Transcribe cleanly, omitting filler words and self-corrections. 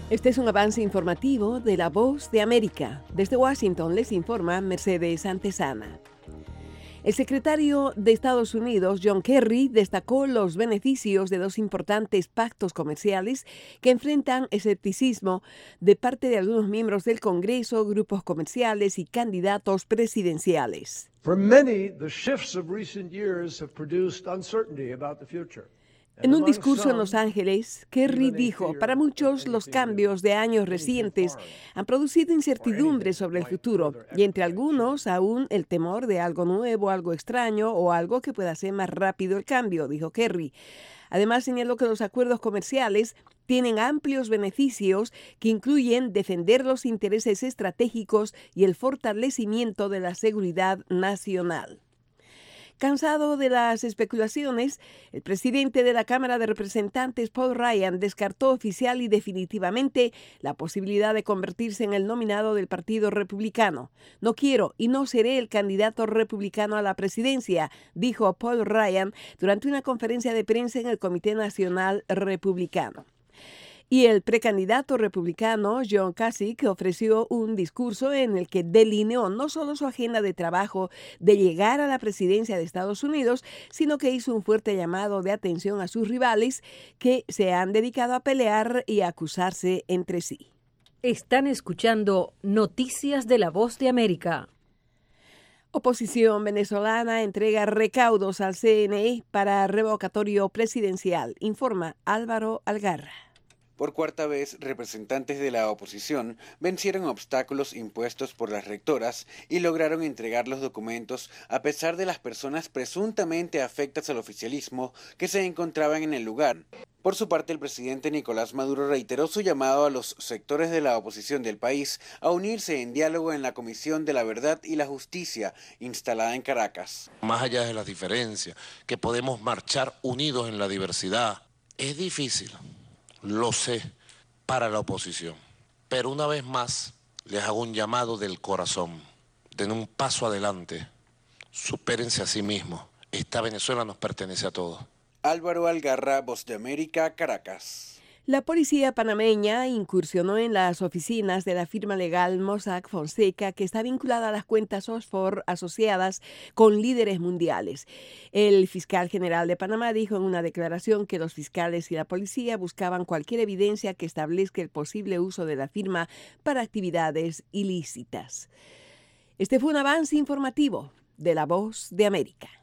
Este es un avance informativo de La Voz de América. Desde Washington les informa Mercedes Antezana. El secretario de Estados Unidos, John Kerry, destacó los beneficios de dos importantes pactos comerciales que enfrentan escepticismo de parte de algunos miembros del Congreso, grupos comerciales y candidatos presidenciales. For many, the shifts of recent years have produced uncertainty about the future. En un discurso en Los Ángeles, Kerry dijo, para muchos los cambios de años recientes han producido incertidumbre sobre el futuro y entre algunos aún el temor de algo nuevo, algo extraño o algo que pueda hacer más rápido el cambio, dijo Kerry. Además, señaló que los acuerdos comerciales tienen amplios beneficios que incluyen defender los intereses estratégicos y el fortalecimiento de la seguridad nacional. Cansado de las especulaciones, el presidente de la Cámara de Representantes, Paul Ryan, descartó oficial y definitivamente la posibilidad de convertirse en el nominado del Partido Republicano. No quiero y no seré el candidato republicano a la presidencia, dijo Paul Ryan durante una conferencia de prensa en el Comité Nacional Republicano. Y el precandidato republicano John Kasich ofreció un discurso en el que delineó no solo su agenda de trabajo de llegar a la presidencia de Estados Unidos, sino que hizo un fuerte llamado de atención a sus rivales que se han dedicado a pelear y a acusarse entre sí. Están escuchando Noticias de La Voz de América. Oposición venezolana entrega recaudos al CNE para revocatorio presidencial, informa Álvaro Algarra. Por cuarta vez, representantes de la oposición vencieron obstáculos impuestos por las rectoras y lograron entregar los documentos a pesar de las personas presuntamente afectas al oficialismo que se encontraban en el lugar. Por su parte, el presidente Nicolás Maduro reiteró su llamado a los sectores de la oposición del país a unirse en diálogo en la Comisión de la Verdad y la Justicia, instalada en Caracas. Más allá de las diferencias, que podemos marchar unidos en la diversidad, es difícil. Lo sé, para la oposición. Pero una vez más, les hago un llamado del corazón. Den un paso adelante. Supérense a sí mismos. Esta Venezuela nos pertenece a todos. Álvaro Algarra, Voz de América, Caracas. La policía panameña incursionó en las oficinas de la firma legal Mossack Fonseca, que está vinculada a las cuentas Oxford asociadas con líderes mundiales. El fiscal general de Panamá dijo en una declaración que los fiscales y la policía buscaban cualquier evidencia que establezca el posible uso de la firma para actividades ilícitas. Este fue un avance informativo de La Voz de América.